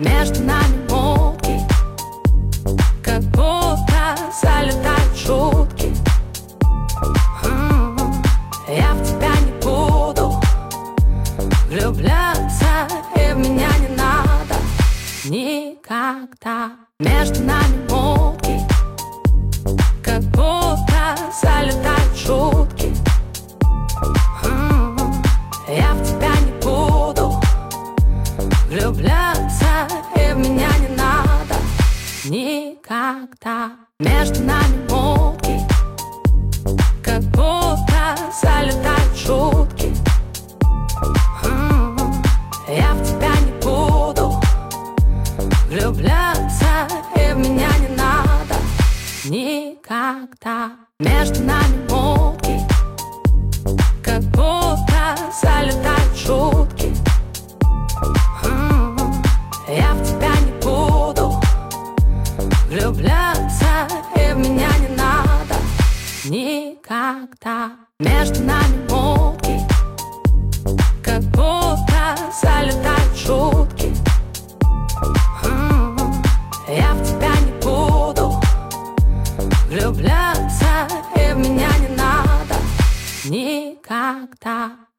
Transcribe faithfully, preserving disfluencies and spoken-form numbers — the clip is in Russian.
Между нами мутки, как будто залетают шутки. М-м-м. Я в тебя не буду влюбляться, и в меня не надо никогда. Между нами мутки, как будто залетают шутки. М-м-м. Я в тебя не буду влюбляться, и в меня не надо никогда. Между нами мутки, как будто залетают шутки. М-м-м. Я в тебя не буду влюбляться, и в меня не надо никогда. Между нами мутки, как будто залетают шутки. М-м-м. Я в тебя не буду влюбляться, и в меня не надо никогда. Между нами мутки, как будто залетают шутки. М-м-м. Я в тебя не буду влюбляться, и в меня не надо никогда.